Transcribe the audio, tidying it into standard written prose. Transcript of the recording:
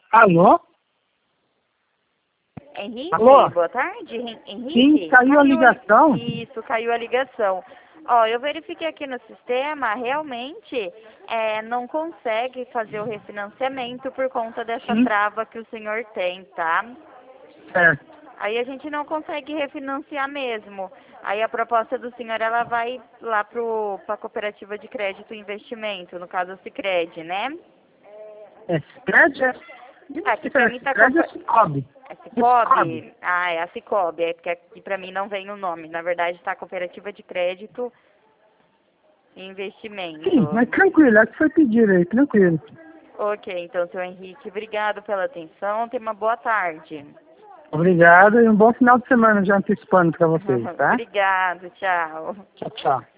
Alô? Henrique, Alô? boa tarde, Henrique. Sim, caiu a ligação. Isso, caiu a ligação. Ó, eu verifiquei aqui no sistema, realmente não consegue fazer o refinanciamento por conta dessa Sim. trava que o senhor tem, tá? Certo. Aí a gente não consegue refinanciar mesmo. Aí a proposta do senhor, ela vai lá para a cooperativa de crédito e investimento, no caso o Sicredi, né? É Sicredi? Aqui pra mim tá Sicredi é Cicobi. É Cicobi? Ah, é a Cicobi, é porque aqui pra mim não vem o nome. Na verdade tá cooperativa de crédito e investimento. Sim, mas tranquilo, é que foi pedido aí, tranquilo. Ok, então, seu Henrique, obrigado pela atenção. Tenha uma boa tarde. Obrigado e um bom final de semana já antecipando para vocês, tá? Obrigado, tchau. Tchau, tchau.